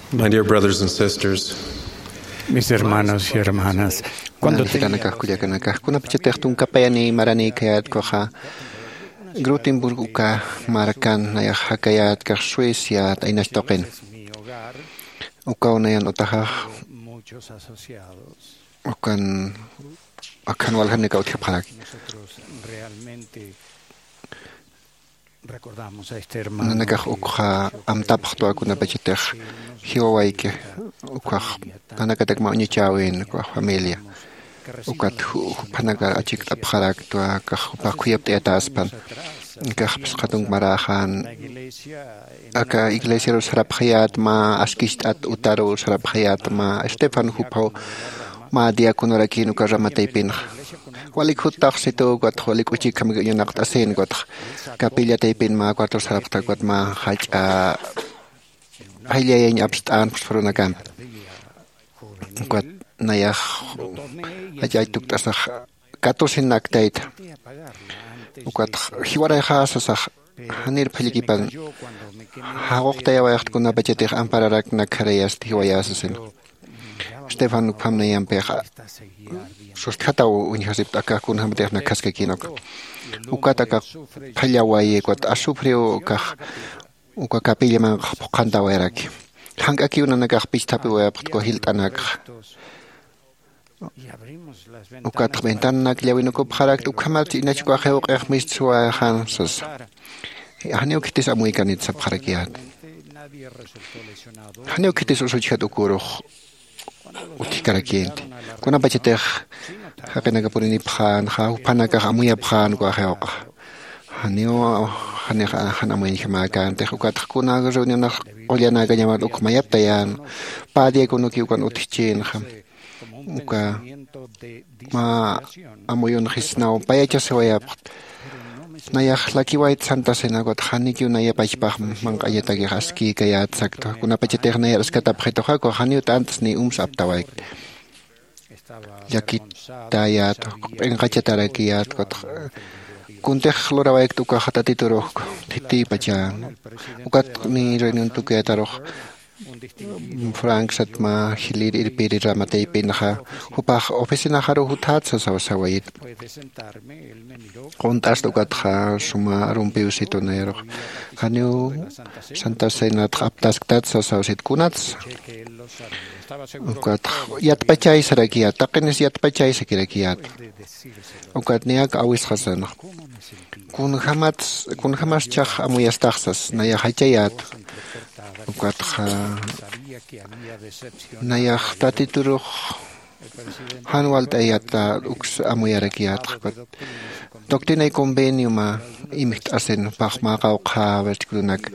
My dear brothers and sisters, Mis hermanos y hermanas, cuando kuna pichatechtun kapayani marani kayat koha Grutenburg uka marakan na hakayat ka Suecia ay nastoken uka unayan utaha ukan akan walhan ni kaut kapalak nanakah ukha amtapkhto kuna pichatech hiwaike ukha nanakatek ma unichawin ko familia ukat panaga achik apharak to ka pakuyap teataspan ka khatung marahan aka iglesia sarap khayat ma askist at utaro sarap khayat ma Stefan Hupau ma diakonorakin ka ramataypin walik hutak sito got holik uchi kam yunak tasen got kapilya taypin ma kwarto sarap ta got ma haja hayay abstan fronakan got nayah ajay tuktasah katusin naktait ukat hiwaray khasasah hanir philikipan hawok tayawayaht kuna bachetik ampararak nakharayas hiwayasasin Stefan Upam nayam peha sustataw unhasip taka kun hamdeh nakaske kinok ukataka phallawaye kot asufrio ka uka kapilya man khantawarak hangaki una nakah pistapi wayapko hiltanak ukat ventanak llawinoko pharak ukhamat inachko khewq miswa khansas haneu kitis amuikanit sa pharakiat haneu kitis usuchat ukuro utikarakiente kuna bacheteh hapenaga purini phan kha upanaka amuya phan ko khewq haneu hanamuy khamakan te ukat kuna reunion oliana ganyamat ukmayap tayan padie kuno kiukan utichin kham uka ma amoyon khisnao payacha sewayap nayah laki white santa senagot khanikiu naya pachpah mangayata gi haski kayat sakto kuna pacheteh naya skata pheto kha ko khaniu tantas ni saptawai yakit tayat engachatara kiyat kot kunteh lorawai tu ka khatati turok titi pachan ukat ni reunion tu kayataroh Frank satma hilir irpiri ramatay pinha hupah oficina haro hutat sa sawait kontas tukat ha suma rumpiu sitonero hanyu santa senat aptas tat sa sawsit kunats ukat yat pachay sarakiat takenes yat pachay sakirakiat ukat niak awis hasan kun hamas chah amuyas taxas naya hachayat ukat nayah tatituruh hanwal tayata uks amuyarakiat doctrina y convenio ma imit asen pachmaka ukha vertikunak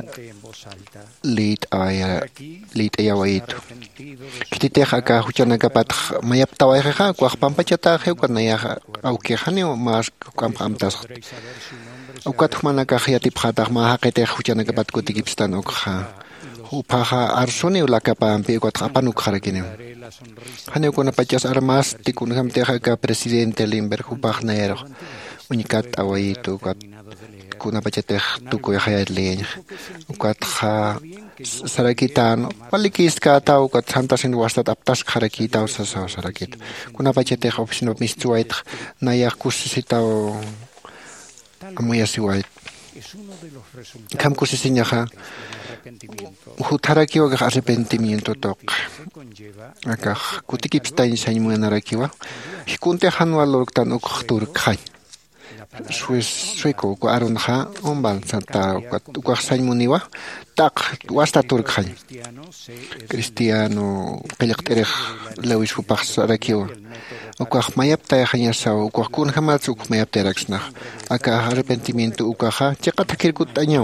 lead ayawaitu kititeh aka huchanaga pat mayap tawaiha kwa pampachata heukan nayah auke hanio mas kamtas ukat manaka khiatip khatah ma haqete huchanaga pat kutikipstan ukha upaha arsuni ulakapa ampi ukat apanuk kharakine hanio kuna pachas armas tikun hamteha ka presidente limber upah naero unikat awaitu ukat kuna pacheteh tukoy hayat leñ ukat kha sarakitan walikis ka taw ukat santasin wastat aptas kharakita sa sarakit kuna pacheteh opisno mistuait nayah kusisitaw amuyasiwait kam kusisinya hutarakiwa ga arrepentimiento tok aka kutikipstain sañmuanarakiwa hikunte hanwalok tan uktur khay sueco ko aron ha ombal santa ko sañmuniwa tak wasta turkhay cristiano qilqtereh lawis upah sarakiwa ukah mayap tay khanya saw ukah kun hamat uk mayap teraksna aka arrepentimiento ukaha chaqatakirkut anyam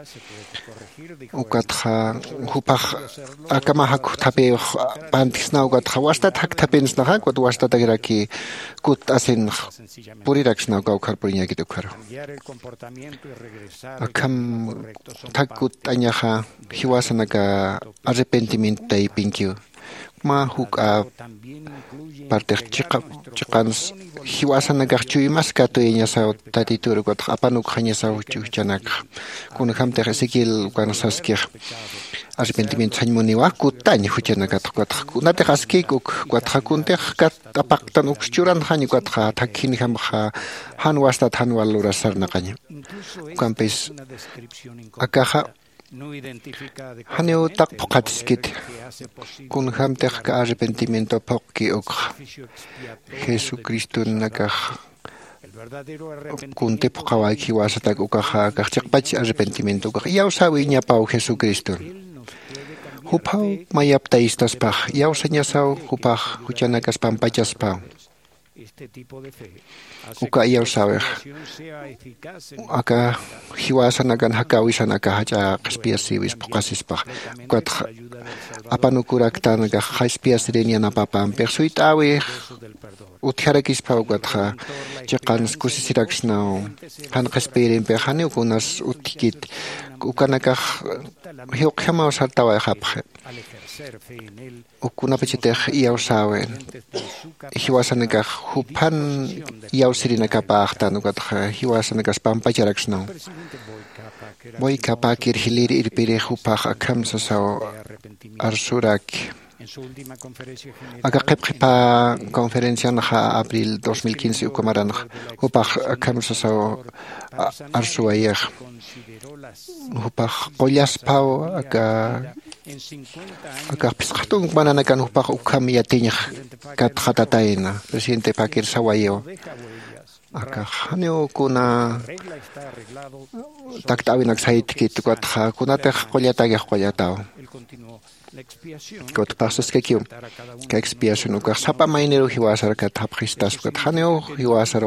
ukatha hupah akamahak thape pantisna ukatha wasta thak thapens na kot wasta tagraki kut asin puriraksna ka ukhar purinya kitu khar akam thakut anyaha hiwasana ka arrepentimiento tay pinkyu ma huka parte chikans hiwasana ka chuimas ka to inya sa tatitur kot apanuk khanya sa chuchanak kun khamte Ezekiel kan saskir arrepentimiento sañmuniwa kutaña huchanakata kuatqa kunata qaskikuk kuatqa kuntiq apaqtan ukchuran hañi kuatqa takin hamqa hanwasta hanwalura sarnaqaña kampis akaja haneu tak pokatiskit kun hamteq ka arrepentimiento poqki ok Jesucristo nakaj kunte pokawaki wasatak ukaja kachikpachi arrepentimiento ukaj yawsawi ñapau Jesucristo hupau mayaptaistaspa yawsañasaw hupaj huchanakas pampachaspa uka yawsawej aka hiwasanakan hakawisanaka hacha qaspiasiwis pokasispaj ukat apanukuraktanaka qaspiasirinianapapampiq suitawi utjarakispa ukatqa chiqanas kusisiraksnaw han qaspirinpiq haniukunas utkit ukanakaj hiuqhamaw sartawayqapqa ukunapachitej yawsawen hiwasanakaj hupan yawsirinakapaqtan ukatqa hiwasanakas pampacharaksnaw Boykapakir hiliri irpirij hupaj akamsasaw arsurak Aka qipqipa conferencia naja abril 2015 ukamaranaj hupaj akamsasaw arsuwayej hupaj qollaspaw aka pisqatun mananakan hupaj ukam yatiñaj katqatatayna presidente pakir sawayo aka haneu kuna taktawinak saytkit kuatqa kunataq qollatagaj qollataw Kot pasas que expiación uka sapa mainero hiwasar kat hapristas kat haneo hiwasar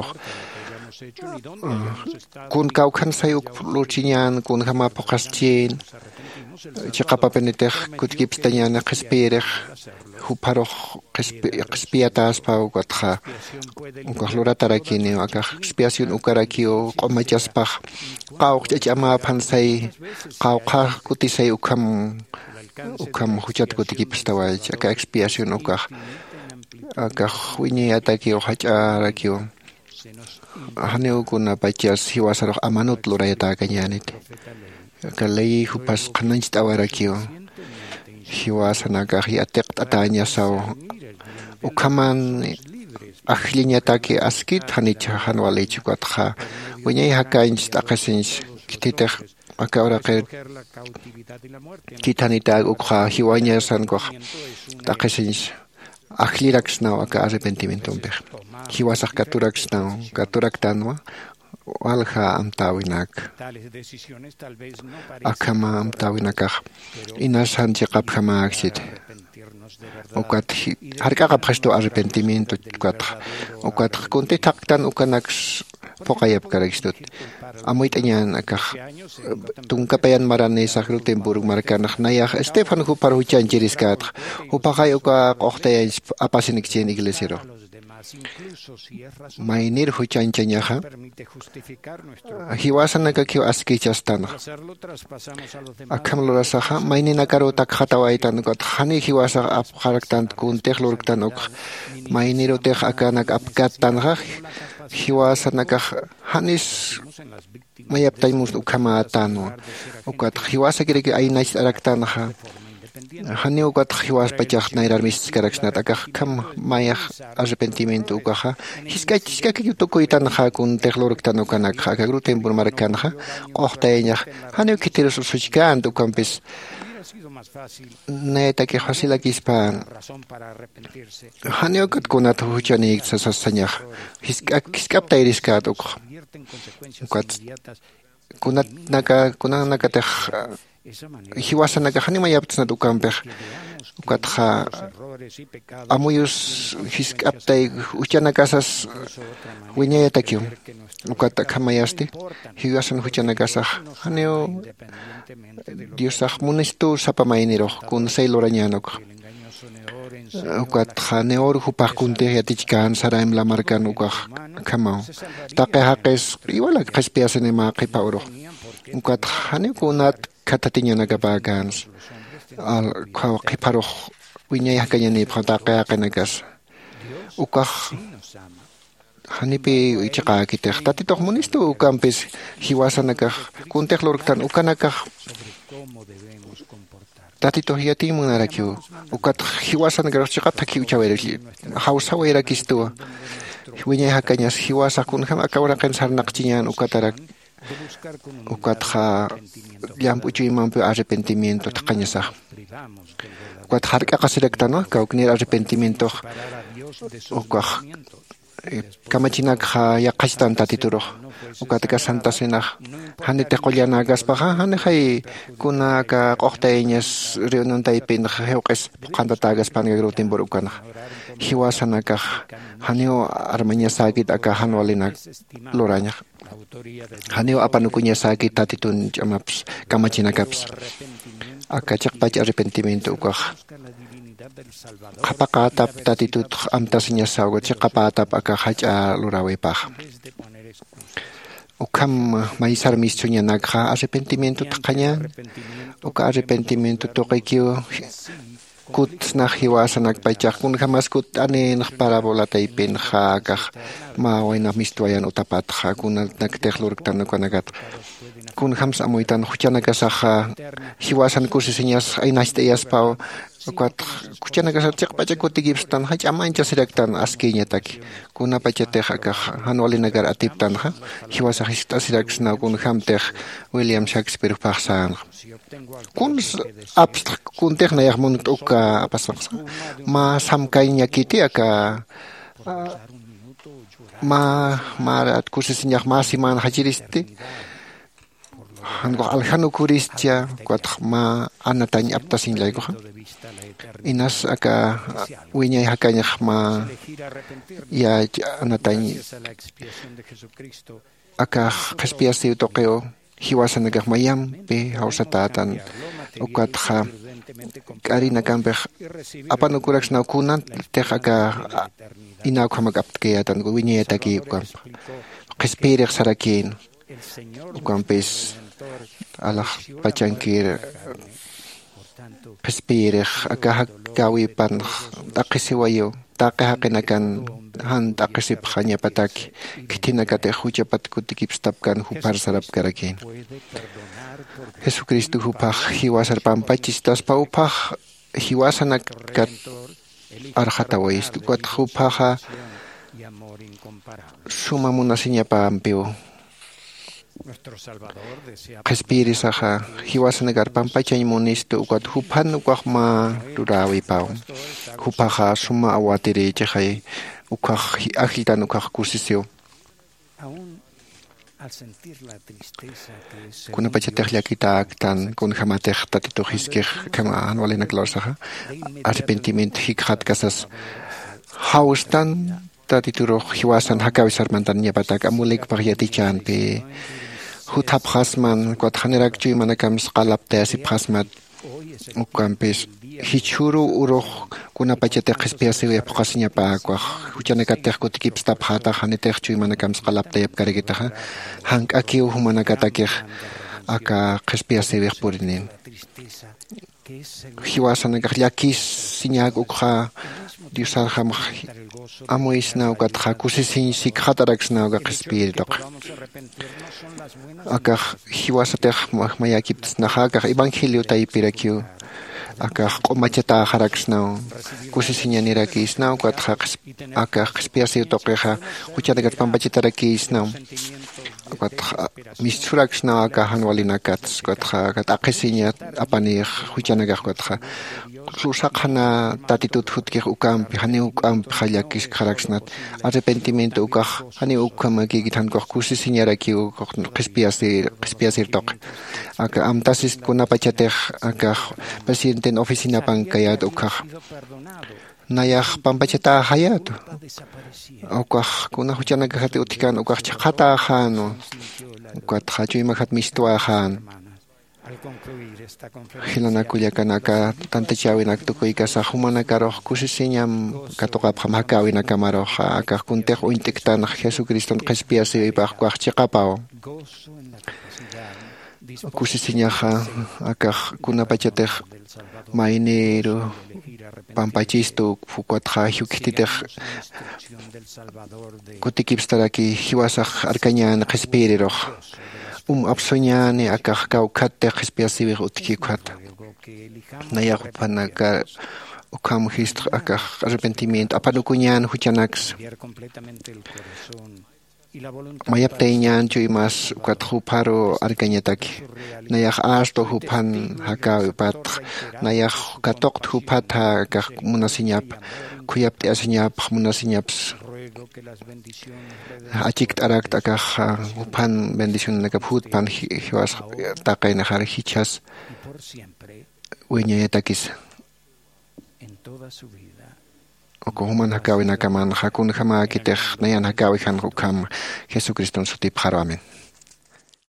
kun kaukan sayuk lucinyan kun hama pokastin chikapa penetech kutkipstanyana qespirech huparoh qespiatas pa ukatha ukahlura tarakini aka expiación ukarakio qomachaspa qawq chama pansay qawqa kutisay ukam huchat kutikipstaway aka expiación aka huini atakio hacharakio haneu kuna pachas hiwasaroj amanut lurayata kanyanit aka lay hupas qananchit awarakio hiwasanaka hiatiq ataña saw ukaman ajliñataki askit hanicha hanwalichukatqa wiñay hakanch taqasinch kititej aka oraqe kitanitag ukha hiwañasan ko taqasinch ajliraksnaw aka arrepentimiento umpej hiwasaq katuraktanaw walha amtawinak akama amtawinakaj inasan chiqapjamaaksit ukat harkaqa presto arrepentimiento ukat kuntitaktan ukanaks pokayap karakstut amuitañan akaj tunkapayan marani sakruten burung markanaj nayaj Estefan hupar huchanchiriskat hupaqay uka qoqtayan apasinikchen iglesiero Mainir huchanchañaja hiwasanaka kio askichastana akamlurasaja maininakarutak hatawaitan got hani hiwasa apqaraktan kuntej lurktan ok mainirutej akanak apkattanja hiwasanaka hanis mayaptaymus ukamatano ukat hiwasa kiriki aynach araktanaja Haneu kat hiwas pachak nairar miskaraksnat akaj kam mayaj arrepentimiento ukaja hiskachka yutukuitan ja kun tejloruktan ukanak ja kagruten burmarkan ja qoqtañaj haneu kitiros usuchkan ukampis neta que fasilakispa haneu kat kunat huchani sasañaj hiskaptairiskat ukat kunat naka tej hiwasanaka hanimayaptsnat ukampej ukatja amuyus hiskaptay uchanakasas wiñayatakyu ukata kamayasti hiwasan huchanakasaj haneo diosaj munistu sapamainiroj kun saylorañanok ukatja neor hupaj kuntej yatichkan saraim lamarkan ukaj kamao taqejaqes igual qaspiasenema qipauroj ukat haneo kunat katatiñanakapakans al qiparuj wiñayajkañani pqataqeaqenakas ukaj hanipi ichiqakitej tatitoj munistu ukampis hiwasanakaj kuntej lurktan ukanakaj tatito hiati munarakiu ukat hiwasan garochikata kiuchaweri hausawa kistu wiñay hakañas hiwasa kun ham akawra kan sarnaqchiñan ukatarak ukatja llampuchuymanpi arrepentimiento taqañasaq ukat hark'a qasirektano kawknir arrepentimiento ukaj kamachinakja yaqashtan tatituruq ukatka santa cena hanete qollana gaspaja hanejay kunaka qoqtayñas reuniontaypin hewqis qantatagas pangagruten por ukana hiwasanaka haneo armañasakit aka hanwalina loraña haneo apanukuña sakit tatitun chamaps kamachinakaps aka chaqpach arrepentimiento ukaj qapaqatap tatitut amtasiña sawga chiqapatap aka hacha lurawaypaj ukam maisar mischuña nakja arrepentimiento taqaña uka arrepentimiento toqaykiu kut nahiwasanak paychaq kun jamas kut ane parábola taypin jakaj mawayna mistuayan utapatja kun naktejlurktan kanagat kun jams amoitan huchanakasaja hiwasan kusisiñas aynasteyas pau ukat huchanakasa chiqpacha kutigipstan hach amancha siraktan askiñataki kuna pachatej akaj hanwalinagar atiptanja hiwasa hista siraksna kun jamtej William Shakespeare pajsan kun abstract kun tehnayaq munut uka apasaqsa ma samkayña kiti aka ma kusisiñaq masiman hachiristi hango aljano kuristia kuat ma anatañ aptasin laygo inas aka wiñay hakaña ma ya anatañ aka qespiasi toqeo hiwasanagaq mayampi hawsatatan ukatja karina kampej apanukuraksna kunan teqaka inawkhamak aptkeyatan wiñayataki ukam qespiriq sarakin ukampis alah pachankir qespiriq aka kawipan taqisiwayo taqihaqinakan han taqisipqaña pataki kitinakate huchapat kutikipstapkan hupar sarap karakin Jesucristo hupaj hiwasar pampachis taspa upaj hiwasanak kat arhatawais kuat hupaja suma munasiña pampiu qespiris aja hiwasanagar pampachañ munistu ukat hupan ukajma rurawi pau hupaja suma awatiri chejay ukaj ajitan ukaj kusisiu kuna pachatej llakitaktan kun jamatej tatitujiskej kama hanwalina klorsaja arrepentimiento hikjat kasas haustan tatituruj hiwasan hakawisarmantan ñapatak amulik pagyatichanpi hutapjasman kuat hanerak chuymanakams qalapte asipjasmat ukampis hichuru uruj kuna pachatej qespiasiwi apqasiñapa kuaj huchanakatej kutikipstapjata hanetej chuymanakams qalapte yapkarikitaja hank'akiw humanakatakej aka qespiasiwi purinin hiwasanakaj llakis siñak ukja diosarjam amoisna ukatja kusisin sikhataraksna uka qespiritoq akaj hiwasatej mayakiptasnaja akaj evangelio taypirakiw akaj q'umachata jaraksna kusisiñanirakisna ukatja akaj qespiasiwtoqeja huchanakat pampachitarakisna ukatja mischuraksna akaj hanwalinakats ukatja kataqisiña apanij huchanakaj ukatja susaqhana tatitut hutkej ukampi hani ukampi hallakis qharaksnat arrepentimiento ukaj hani ukamakikit hankoj kusisiñarakiw qespiasirtoq aka amtasis kunapachatej akaj presidente en oficinapan kayat ukaj nayaj pampachata hayat ukaj kuna huchanakajat utikan ukaj chaqatajan ukatja chuymakat mistuajan hilanakullakanaka tantachawinak tukuykasa humanakaroq kusisiñam katuqapqam hakawinakamaroq akaj kuntej uyntiktanaj Jesucriston qespiasiwipaj kuaj chiqapaw kusisiñaja akaj kunapachatej maynero pampachistu fukuatja hyuktitej kutikipstaraki hiwasaj arkañana qespiriroq apsoñani akaj kawkhatej qespiasiwij utkikuat Naya panaga ukam hist arrepentimiento apanukunyan huchanax. Mayap tainyan chu imas ukat huparo arganyataki. Nayah asto hupan hakawi pat. Nayah katok hupat ha kah munasinyap. Kuyap te asinyap munasinyap. Achik tarak takah hupan bendición nakaput pan hiwas takay nakar hichas. Wiñayatakis. Oko human hakawi nakaman hakun hama kiteh nayan hakawi han hukam Jesucristo en su tip haro. Amen.